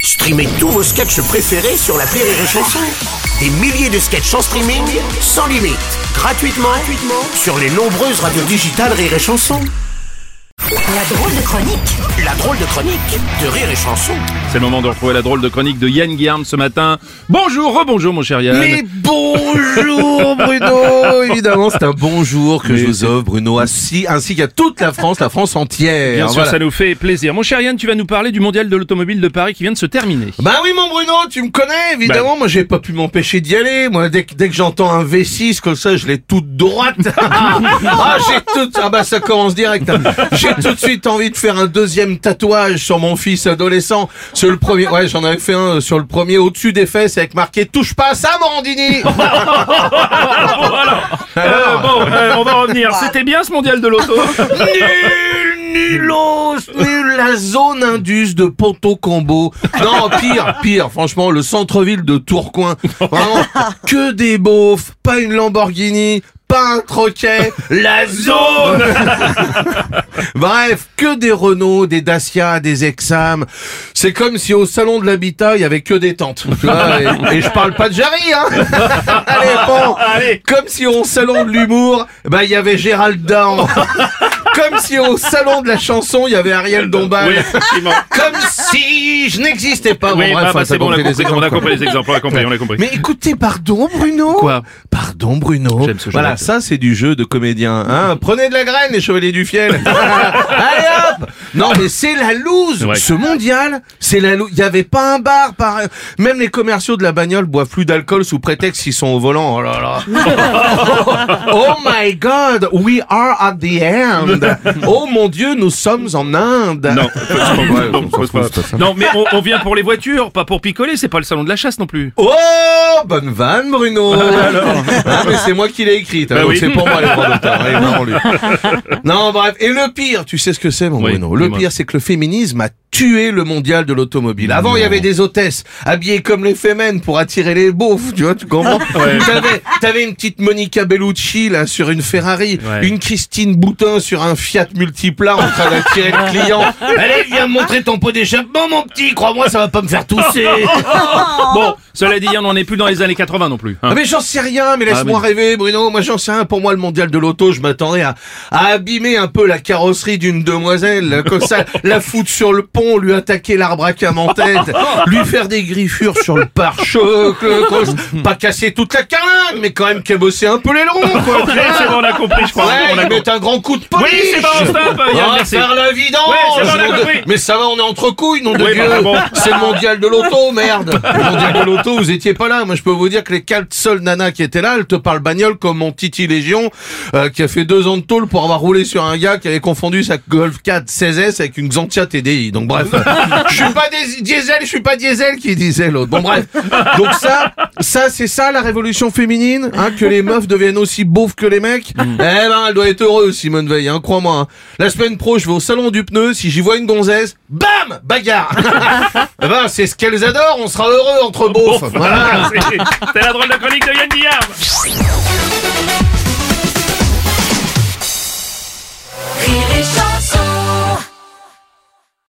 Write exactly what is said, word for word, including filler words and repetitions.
Streamez tous vos sketchs préférés sur l'appli Rire et Chanson. Des milliers de sketchs en streaming, sans limite, gratuitement, gratuitement sur les nombreuses radios digitales Rire et Chanson. La drôle de chronique. La drôle de chronique de Rire et Chanson. C'est le moment de retrouver la drôle de chronique de Yann Guillaume ce matin. Bonjour, rebonjour mon cher Yann. Mais bonjour Bruno. Évidemment c'est un bonjour que Mais je vous c'est- offre Bruno, ainsi, ainsi qu'à toute la France, la France entière. Bien sûr, Voilà. ça nous fait plaisir. Mon cher Yann, tu vas nous parler du mondial de l'automobile de Paris qui vient de se terminer. Bah oui mon Bruno, tu me connais évidemment, Bah. moi j'ai pas pu m'empêcher d'y aller. Moi dès que, dès que j'entends un V six comme ça, je l'ai toute droite. Ah j'ai tout, ah bah ça commence direct. J'ai tout de suite envie de faire un deuxième tatouage sur mon fils adolescent. Sur le premier, ouais j'en avais fait un sur le premier au-dessus des fesses avec marqué touche pas à ça Morandini. Euh, bon, euh, on va revenir. C'était bien ce mondial de l'auto. Nul, nulos, nul, la zone indus de Ponto Combo. Non, pire, pire, franchement, le centre-ville de Tourcoing. Vraiment, que des beaufs, pas une Lamborghini, pas un troquet, la zone. Bref, que des Renault, des Dacia, des Exam. C'est comme si au salon de l'habitat, il y avait que des tentes. Tu vois, et, et je parle pas de Jarry, hein. Allez, bon. Allez. Comme si au salon de l'humour, bah, il y avait Gérald Dahan. Comme si au salon de la chanson, il y avait Ariel Dombal. Oui, effectivement. Comme si je n'existais pas. Oui, Bon, bah, bref, bah, hein, c'est t'as bon, on a compris les compris, on a exemples, compris les exemples, on a compris, on a compris. mais écoutez, pardon Bruno. Quoi? Pardon Bruno. J'aime ce jeu Voilà, d'acteur. ça c'est du jeu de comédien. Hein. Prenez de la graine, les chevaliers du fiel. Allez hop. Non mais c'est la loose. Ouais. Ce mondial, c'est la loose. Il y avait pas un bar. Par... Même les commerciaux de la bagnole boivent plus d'alcool sous prétexte qu'ils sont au volant. Oh là là. Oh my God, we are at the end. Oh mon Dieu, nous sommes en Inde. Non, Ouais, non, on s'en fout, c'est pas ça. non, mais on, on vient pour les voitures, pas pour picoler, c'est pas le salon de la chasse non plus. Oh, bonne vanne, Bruno. Ah, mais c'est moi qui l'ai écrite. Bah donc oui. c'est pour moi les droits d'auteur. Allez, vraiment, lui. Non, bref. Et le pire, tu sais ce que c'est, mon Oui, Bruno? Le dis-moi. pire, c'est que le féminisme a tué le mondial de l'automobile. Avant, il y avait des hôtesses habillées comme les fémènes pour attirer les beaufs, tu vois, tu comprends? Ouais. T'avais, t'avais une petite Monica Bellucci, là, sur une Ferrari, Ouais. une Christine Boutin sur un Fiat Multipla en train d'attirer le client. Allez, viens me montrer ton pot d'échappement, mon petit. Crois-moi, ça va pas me faire tousser. Bon, cela dit, on n'en est plus dans les années quatre-vingts non plus. hein. Ah mais j'en sais rien, mais laisse-moi Ah, mais- rêver Bruno, moi j'en sais rien. Pour moi le mondial de l'auto, je m'attendais à, à abîmer un peu la carrosserie d'une demoiselle, comme ça, la foutre sur le pont, lui attaquer l'arbraque en tête, lui faire des griffures sur le pare-choc, le cos- pas casser toute la carlingue, mais quand même cabosser un peu l'aileron, quoi. Ouais, c'est bon, on a compris, je crois. Ouais, on a lui compris. mettre un grand coup de polish. Oui, c'est bon, stop, Yann, Ah, merci. faire la vidange. Ouais, c'est bon, on a nom de- compris. Mais ça va, on est entre couilles, nom de Oui, Dieu. bah, bon. C'est le mondial de l'auto, merde. Le mondial de l'auto, vous étiez pas là. Moi, je peux vous dire que les quatre seules nanas qui étaient là, elles te parlent bagnole comme mon Titi Légion, euh, qui a fait deux ans de tôle pour avoir roulé sur un gars qui avait confondu sa Golf quatre seize S avec une Xantia T D I. Donc bref, je suis pas des diesel, je suis pas diesel qui disait l'autre. Bon bref. Donc ça, ça c'est ça la révolution féminine, hein, que les meufs deviennent aussi beaufs que les mecs. Eh ben, elle doit être heureuse, Simone Veil, hein, crois-moi. hein. La semaine pro, je vais au salon du pneu, si j'y vois une gonzesse, bam, bagarre. Eh ben, c'est ce qu'elles adorent, on sera heureux entre beaufs. Voilà. C'était la drôle de chronique de Yann Guillaume.